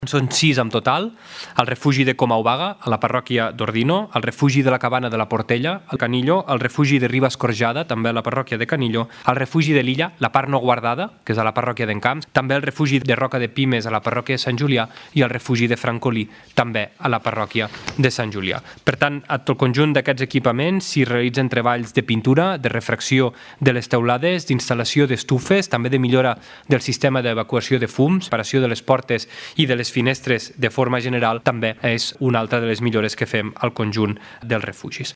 Són 6 en total, el refugi de Comaubaga, a la parròquia d'Ordino, el refugi de la Cabana de la Portella, al Canillo, el refugi de Riba Escorjada, també a la parròquia de Canillo, el refugi de l'Illa, la part no guardada, que és a la parròquia d'Encamps, també el refugi de Roca de Pimes a la parròquia de Sant Julià i el refugi de Francolí, també a la parròquia de Sant Julià. Per tant, a tot el conjunt d'aquests equipaments s'hi realitzen treballs de pintura, de refracció de les teulades, d'instal·lació d'estufes, també de millora del sistema d'evacuació de fums, separació de les portes i de les finestres de forma general, també és una altra de les millores que fem al conjunt dels refugis.